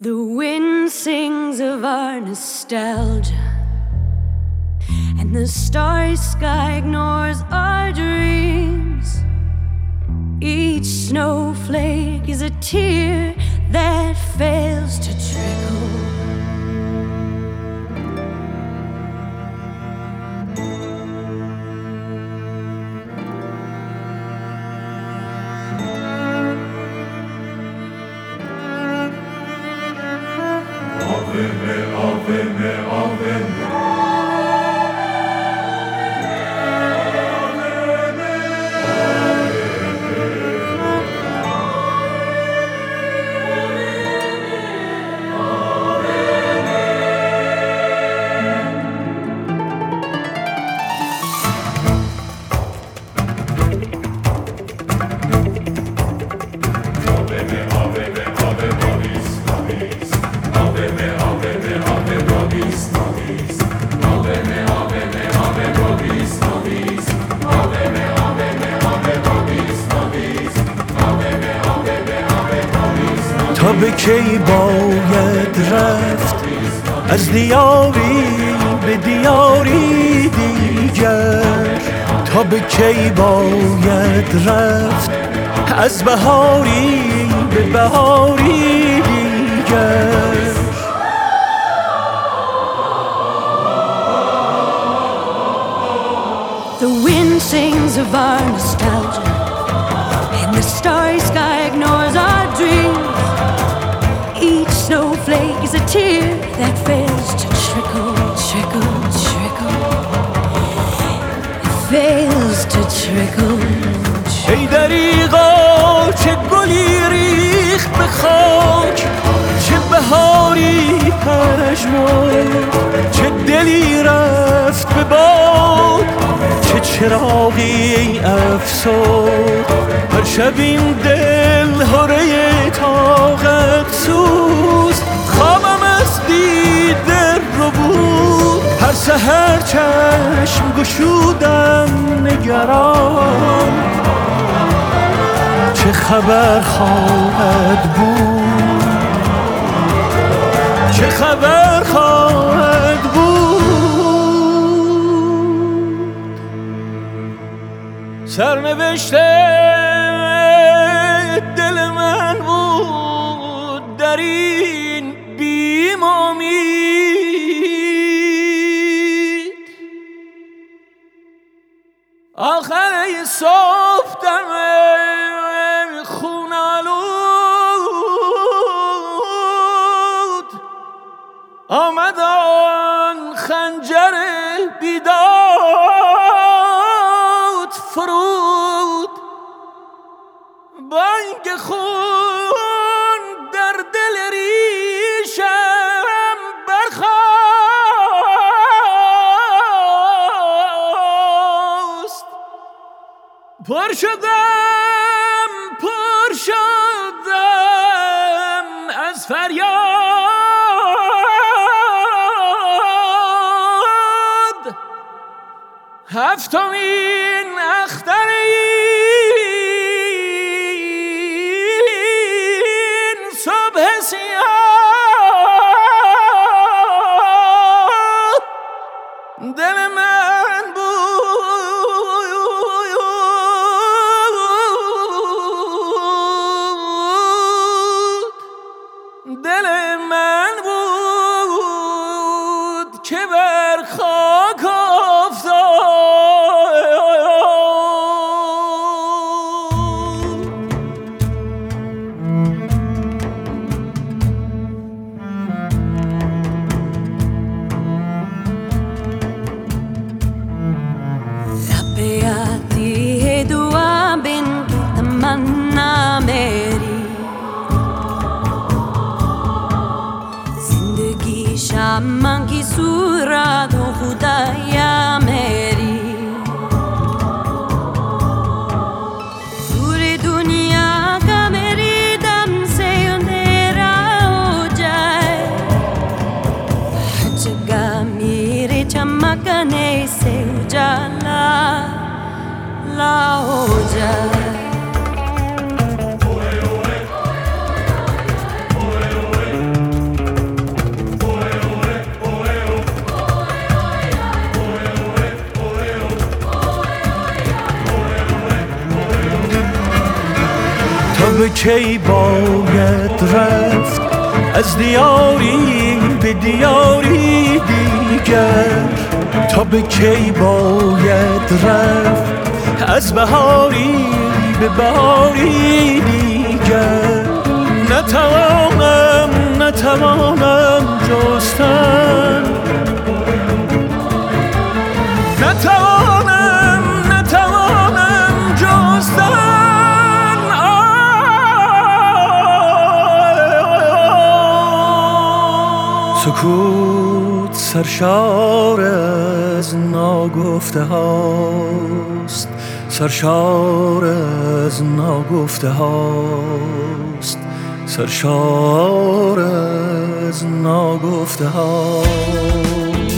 The wind sings of our nostalgia, and the starry sky ignores our dreams. Each snowflake is a tear that fails to trickle. تا به کی باید رفت از دیاری به دیاری دیگر؟ تا به کی باید رفت از بهاری به بهاری دیگر؟ The wind sings of our nostalgia, and the starry sky ignores our dreams. Each snowflake is a tear that fails to trickle, trickle, trickle. It fails to trickle, trickle. ای دریغا چه گلی ریخت به خاک، چه بهاری پژمرد، چه دلی رفت به باد، چه چراغی افسرد. هر شب این دل هره طاقت سوز، خوابم از دیده رو بود. هر سحر چشم گشودم نگران، چه خبر خواهد بود، چه خبر خواهد بود. سرنوشت دل من بود در این بیم امید. آخر صبح دم خون آلود آمد آن خنجر بیداد فرود. بانگ خون در دل ریشم برخاست. پر شدم از فریاد. هفتمین اختر این صبح سیاه دل من بود، دل من بود که بر خاک शाम की सूरत हो खुदाया मेरी, पूरी दुनिया का मेरी दम से अंधेरा हो जाए, जगह मेरे चमकने से उजाला ला हो जाए. به کی باید رفت از دیاری به دیاری دیگر؟ تا به کی باید رفت از بهاری به بهاری دیگر؟ نتوانم جستن، نتوانم جستن. سکوت سرشار از ناگفته هاست، سرشار از ناگفته هاست، سرشار از ناگفته هاست.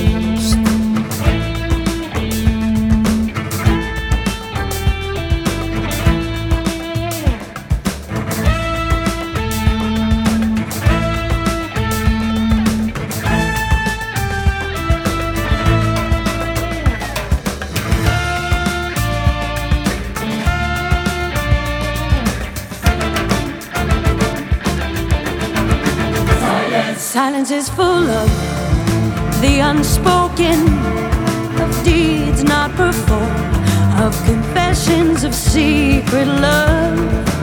Silence is full of the unspoken, of deeds not performed, of confessions of secret love,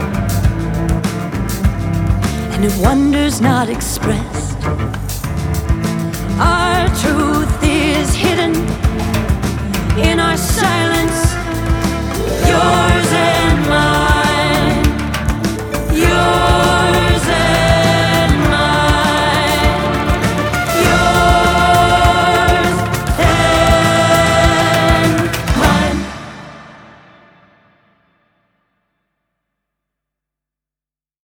and of wonders not expressed. Our truth is hidden in our silence, yours